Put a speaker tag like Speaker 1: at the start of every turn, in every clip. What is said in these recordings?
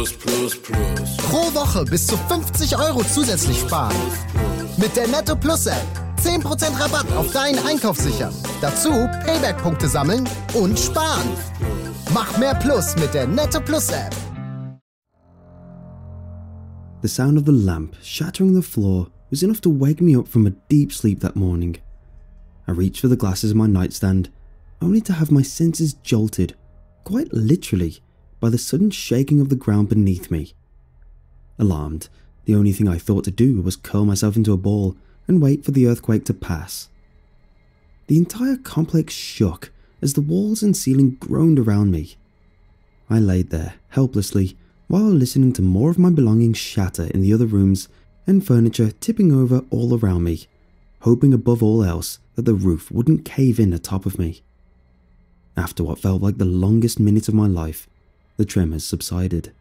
Speaker 1: Pro Woche bis zu 50 € zusätzlich sparen. Mit der Netto Plus App. 10% Rabatt auf deinen Einkauf sichern. Dazu Payback-Punkte sammeln und sparen. Mach mehr Plus mit der Netto Plus App.
Speaker 2: The sound of the lamp shattering the floor was enough to wake me up from a deep sleep that morning. I reached for the glasses in my nightstand, only to have my senses jolted, quite literally, by the sudden shaking of the ground beneath me. Alarmed, the only thing I thought to do was curl myself into a ball and wait for the earthquake to pass. The entire complex shook as the walls and ceiling groaned around me. I laid there, helplessly, while listening to more of my belongings shatter in the other rooms and furniture tipping over all around me, hoping above all else that the roof wouldn't cave in atop of me. After what felt like the longest minute of my life, the tremors subsided.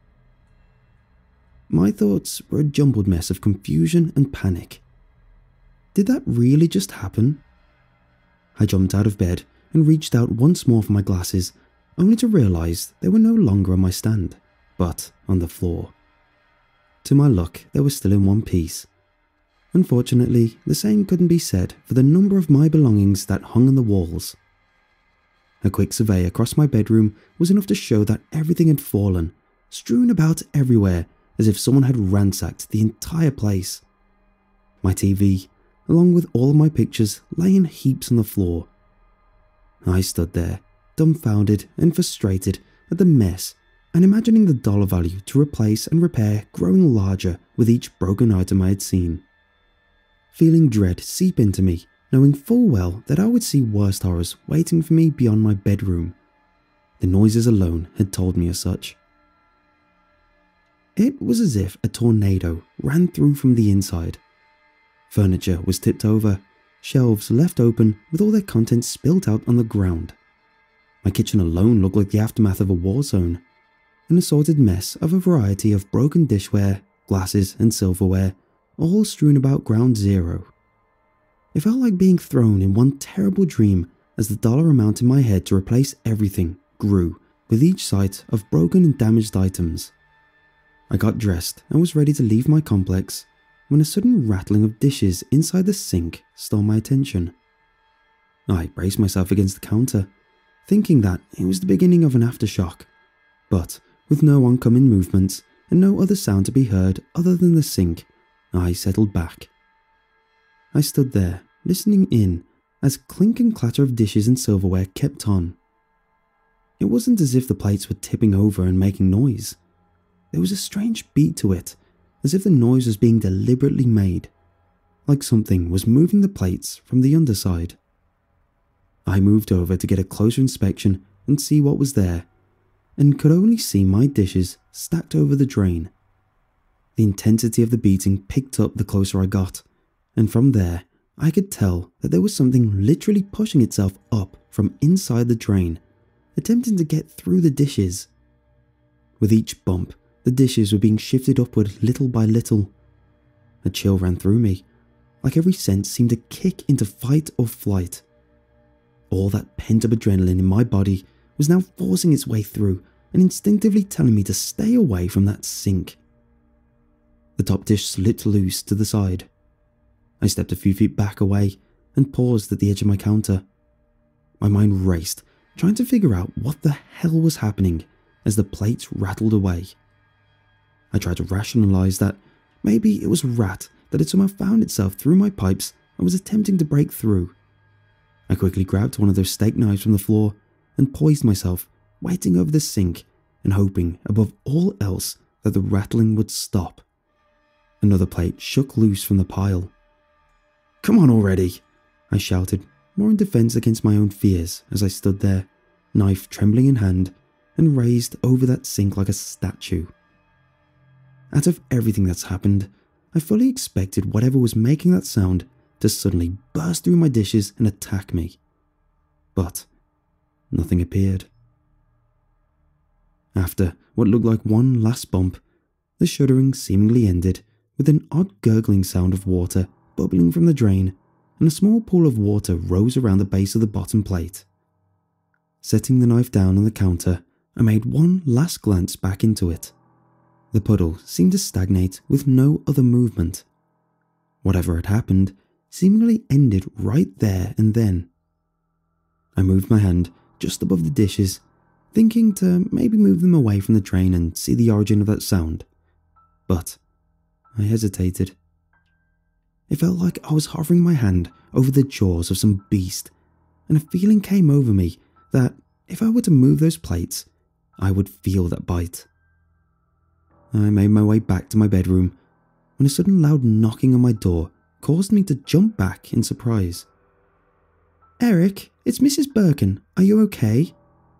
Speaker 2: My thoughts were a jumbled mess of confusion and panic. Did that really just happen? I jumped out of bed and reached out once more for my glasses, only to realise they were no longer on my stand, but on the floor. To my luck, they were still in one piece. Unfortunately, the same couldn't be said for the number of my belongings that hung on the walls. A quick survey across my bedroom was enough to show that everything had fallen, strewn about everywhere as if someone had ransacked the entire place. My TV, along with all of my pictures, lay in heaps on the floor. I stood there, dumbfounded and frustrated at the mess, and imagining the dollar value to replace and repair growing larger with each broken item I had seen. Feeling dread seep into me, knowing full well that I would see worse horrors waiting for me beyond my bedroom. The noises alone had told me as such. It was as if a tornado ran through from the inside. Furniture was tipped over, shelves left open with all their contents spilt out on the ground. My kitchen alone looked like the aftermath of a war zone. An assorted mess of a variety of broken dishware, glasses and silverware, all strewn about ground zero. It felt like being thrown in one terrible dream as the dollar amount in my head to replace everything grew with each sight of broken and damaged items. I got dressed and was ready to leave my complex when a sudden rattling of dishes inside the sink stole my attention. I braced myself against the counter, thinking that it was the beginning of an aftershock, but with no oncoming movements and no other sound to be heard other than the sink, I settled back. I stood there, listening in as clink and clatter of dishes and silverware kept on. It wasn't as if the plates were tipping over and making noise. There was a strange beat to it, as if the noise was being deliberately made, like something was moving the plates from the underside. I moved over to get a closer inspection and see what was there, and could only see my dishes stacked over the drain. The intensity of the beating picked up the closer I got, and from there I could tell that there was something literally pushing itself up from inside the drain, attempting to get through the dishes. With each bump, the dishes were being shifted upward little by little. A chill ran through me, like every sense seemed to kick into fight or flight. All that pent-up adrenaline in my body was now forcing its way through and instinctively telling me to stay away from that sink. The top dish slipped loose to the side. I stepped a few feet back away and paused at the edge of my counter. My mind raced, trying to figure out what the hell was happening as the plates rattled away. I tried to rationalize that maybe it was a rat that had somehow found itself through my pipes and was attempting to break through. I quickly grabbed one of those steak knives from the floor and poised myself, waiting over the sink and hoping above all else that the rattling would stop. Another plate shook loose from the pile. "Come on already," I shouted, more in defense against my own fears as I stood there, knife trembling in hand and raised over that sink like a statue. Out of everything that's happened, I fully expected whatever was making that sound to suddenly burst through my dishes and attack me. But nothing appeared. After what looked like one last bump, the shuddering seemingly ended with an odd gurgling sound of water bubbling from the drain, and a small pool of water rose around the base of the bottom plate. Setting the knife down on the counter, I made one last glance back into it, The puddle seemed to stagnate with no other movement. Whatever had happened seemingly ended right there and then. I moved my hand just above the dishes, thinking to maybe move them away from the drain and see the origin of that sound. But I hesitated. It felt like I was hovering my hand over the jaws of some beast, and a feeling came over me that if I were to move those plates, I would feel that bite. I made my way back to my bedroom when a sudden loud knocking on my door caused me to jump back in surprise. "Eric, it's Mrs. Birkin. Are you okay?"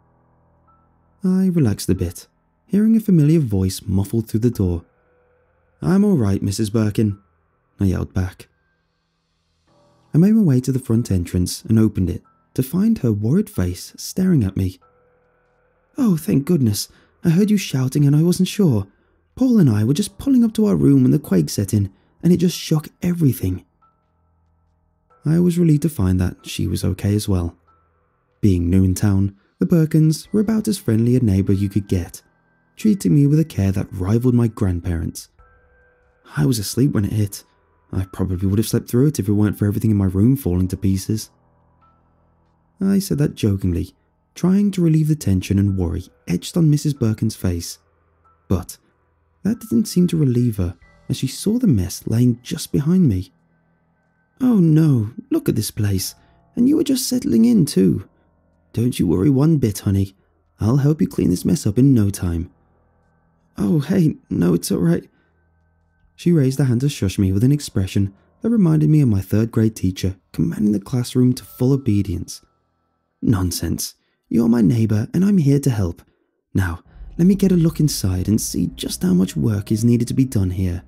Speaker 2: I relaxed a bit, hearing a familiar voice muffled through the door. "I'm all right, Mrs. Birkin," I yelled back. I made my way to the front entrance and opened it to find her worried face staring at me. "Oh, thank goodness. I heard you shouting and I wasn't sure. Paul and I were just pulling up to our room when the quake set in, and it just shook everything." I was relieved to find that she was okay as well. Being new in town, the Birkins were about as friendly a neighbour you could get, treating me with a care that rivaled my grandparents. I was asleep when it hit. I probably would have slept through it if it weren't for everything in my room falling to pieces. I said that jokingly, trying to relieve the tension and worry etched on Mrs. Birkin's face. But that didn't seem to relieve her as she saw the mess laying just behind me. "Oh no, look at this place. And you were just settling in too. Don't you worry one bit, honey. I'll help you clean this mess up in no time." "Oh hey, no, it's alright." She raised a hand to shush me with an expression that reminded me of my third-grade teacher commanding the classroom to full obedience. "Nonsense. You're my neighbour and I'm here to help. Now, let me get a look inside and see just how much work is needed to be done here."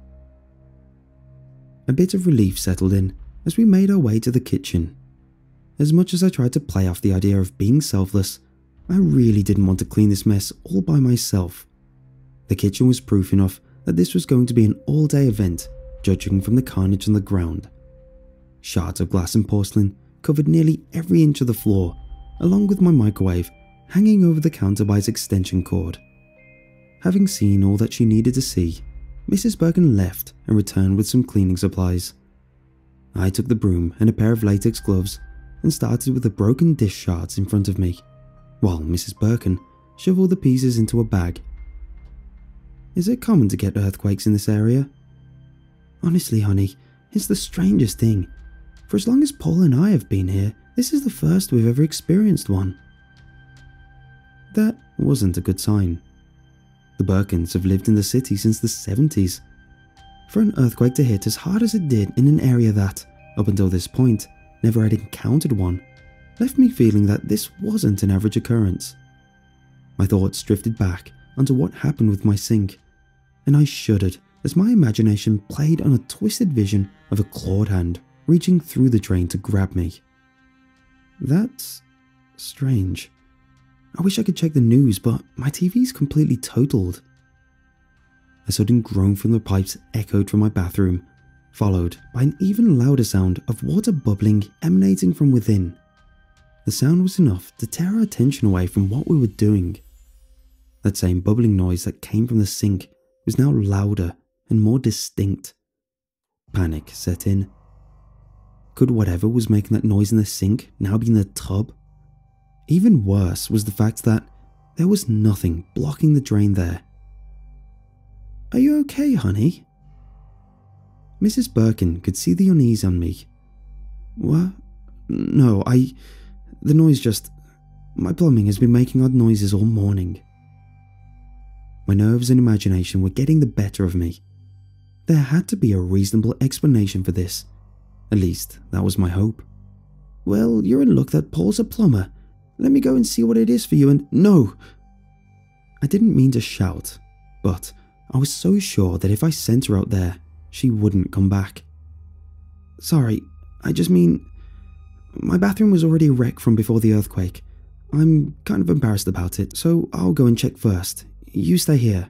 Speaker 2: A bit of relief settled in as we made our way to the kitchen. As much as I tried to play off the idea of being selfless, I really didn't want to clean this mess all by myself. The kitchen was proof enough that this was going to be an all-day event, judging from the carnage on the ground. Shards of glass and porcelain covered nearly every inch of the floor, along with my microwave hanging over the counter by its extension cord. Having seen all that she needed to see, Mrs. Birkin left and returned with some cleaning supplies. I took the broom and a pair of latex gloves and started with the broken dish shards in front of me, while Mrs. Birkin shoveled the pieces into a bag. "Is it common to get earthquakes in this area?" "Honestly, honey, it's the strangest thing. For as long as Paul and I have been here, this is the first we've ever experienced one." That wasn't a good sign. The Birkins have lived in the city since the 70s. For an earthquake to hit as hard as it did in an area that, up until this point, never had encountered one, left me feeling that this wasn't an average occurrence. My thoughts drifted back onto what happened with my sink, and I shuddered as my imagination played on a twisted vision of a clawed hand reaching through the drain to grab me. That's strange. I wish I could check the news, but my TV's completely totaled. A sudden groan from the pipes echoed from my bathroom, followed by an even louder sound of water bubbling emanating from within. The sound was enough to tear our attention away from what we were doing. That same bubbling noise that came from the sink was now louder and more distinct. Panic set in. Could whatever was making that noise in the sink now be in the tub? Even worse was the fact that there was nothing blocking the drain there. "Are you okay, honey?" Mrs. Birkin could see the unease on me. "What? No, the noise just... My plumbing has been making odd noises all morning." My nerves and imagination were getting the better of me. There had to be a reasonable explanation for this. At least, that was my hope. "Well, you're in luck that Paul's a plumber. Let me go and see what it is for you and—" "No!" I didn't mean to shout, but I was so sure that if I sent her out there, she wouldn't come back. "Sorry, I just mean... My bathroom was already a wreck from before the earthquake. I'm kind of embarrassed about it, so I'll go and check first. You stay here."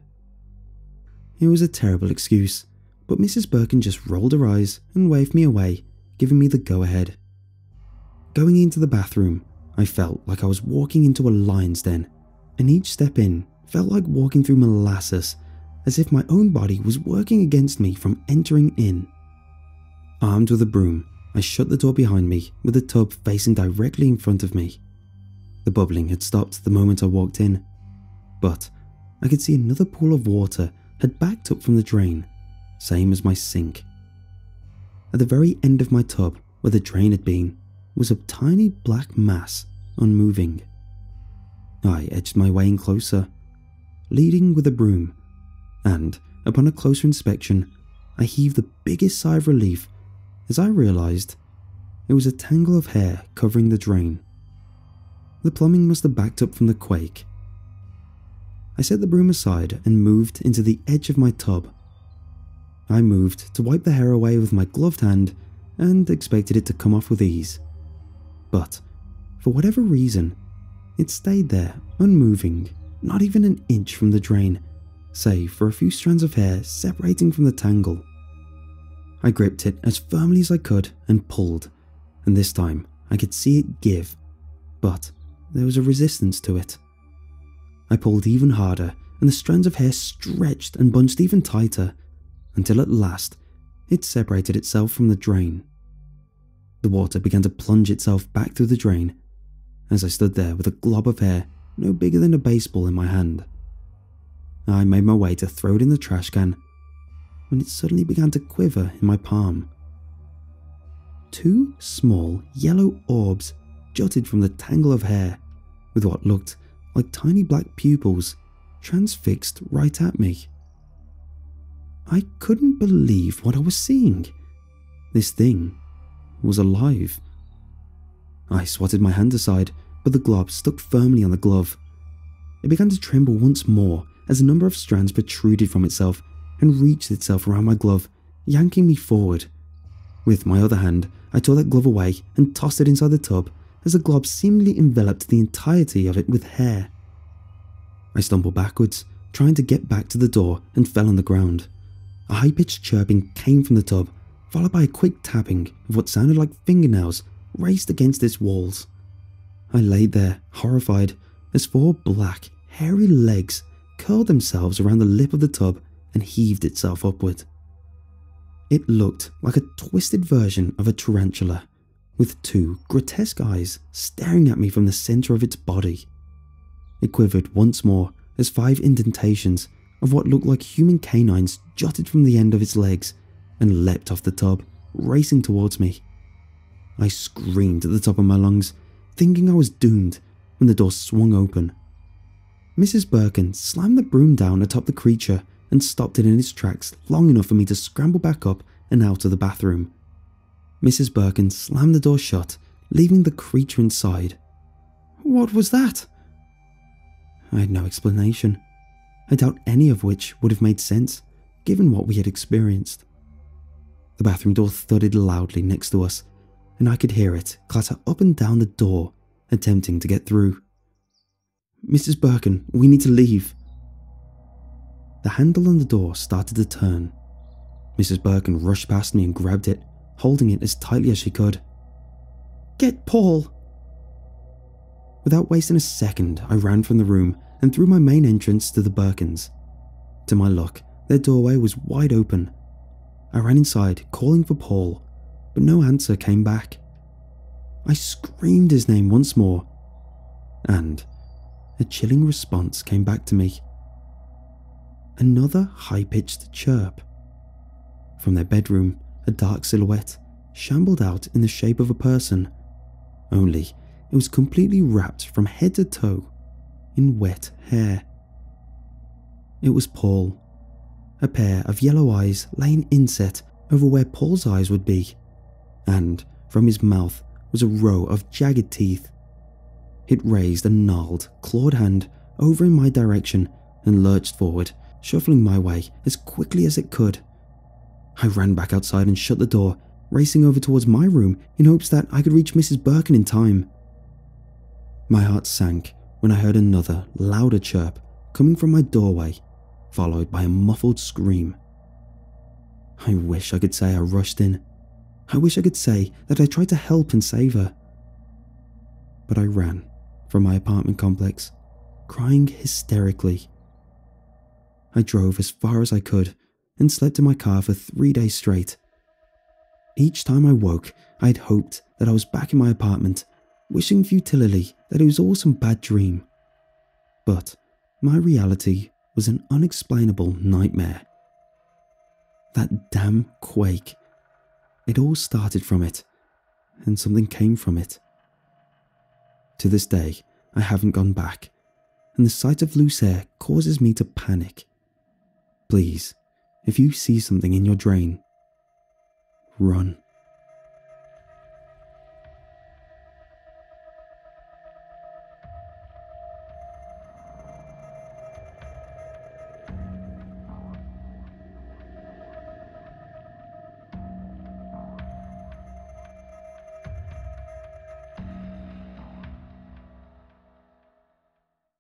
Speaker 2: It was a terrible excuse, but Mrs. Birkin just rolled her eyes and waved me away, giving me the go-ahead. Going into the bathroom, I felt like I was walking into a lion's den, and each step in felt like walking through molasses as if my own body was working against me from entering in. Armed with a broom, I shut the door behind me with the tub facing directly in front of me. The bubbling had stopped the moment I walked in, but I could see another pool of water had backed up from the drain, same as my sink. At the very end of my tub, where the drain had been, was a tiny black mass, unmoving. I edged my way in closer, leading with a broom, and upon a closer inspection, I heaved the biggest sigh of relief as I realized it was a tangle of hair covering the drain. The plumbing must have backed up from the quake. I set the broom aside and moved into the edge of my tub. I moved to wipe the hair away with my gloved hand and expected it to come off with ease. But, for whatever reason, it stayed there, unmoving, not even an inch from the drain, save for a few strands of hair separating from the tangle. I gripped it as firmly as I could and pulled, and this time I could see it give, but there was a resistance to it. I pulled even harder, and the strands of hair stretched and bunched even tighter, until at last it separated itself from the drain. The water began to plunge itself back through the drain as I stood there with a glob of hair no bigger than a baseball in my hand. I made my way to throw it in the trash can when it suddenly began to quiver in my palm. 2 small yellow orbs jutted from the tangle of hair with what looked like tiny black pupils transfixed right at me. I couldn't believe what I was seeing. This thing was alive. I swatted my hand aside, but the glob stuck firmly on the glove. It began to tremble once more as a number of strands protruded from itself and reached itself around my glove, yanking me forward. With my other hand, I tore that glove away and tossed it inside the tub as the glob seemingly enveloped the entirety of it with hair. I stumbled backwards, trying to get back to the door, and fell on the ground. A high-pitched chirping came from the tub, followed by a quick tapping of what sounded like fingernails raced against its walls. I laid there, horrified, as 4 black, hairy legs curled themselves around the lip of the tub and heaved itself upward. It looked like a twisted version of a tarantula, with 2 grotesque eyes staring at me from the center of its body. It quivered once more as 5 indentations of what looked like human canines jutted from the end of its legs and leapt off the tub, racing towards me. I screamed at the top of my lungs, thinking I was doomed, when the door swung open. Mrs. Birkin slammed the broom down atop the creature and stopped it in its tracks long enough for me to scramble back up and out of the bathroom. Mrs. Birkin slammed the door shut, leaving the creature inside. What was that? I had no explanation. I doubt any of which would have made sense, given what we had experienced. The bathroom door thudded loudly next to us, and I could hear it clatter up and down the door, attempting to get through. Mrs. Birkin, we need to leave. The handle on the door started to turn. Mrs. Birkin rushed past me and grabbed it, holding it as tightly as she could. Get Paul! Without wasting a second, I ran from the room and through my main entrance to the Birkins. To my luck, their doorway was wide open. I ran inside, calling for Paul, but no answer came back. I screamed his name once more, and a chilling response came back to me. Another high-pitched chirp. From their bedroom, a dark silhouette shambled out in the shape of a person, only it was completely wrapped from head to toe in wet hair. It was Paul. A pair of yellow eyes lay in inset over where Paul's eyes would be, and from his mouth was a row of jagged teeth. It raised a gnarled, clawed hand over in my direction and lurched forward, shuffling my way as quickly as it could. I ran back outside and shut the door, racing over towards my room in hopes that I could reach Mrs. Birkin in time. My heart sank when I heard another, louder chirp coming from my doorway, followed by a muffled scream. I wish I could say I rushed in. I wish I could say that I tried to help and save her. But I ran from my apartment complex, crying hysterically. I drove as far as I could and slept in my car for 3 days straight. Each time I woke, I had hoped that I was back in my apartment, wishing futilely that it was all some bad dream. But my reality was an unexplainable nightmare. That damn quake. It all started from it, and something came from it. To this day, I haven't gone back, and the sight of loose air causes me to panic. Please, if you see something in your drain, run.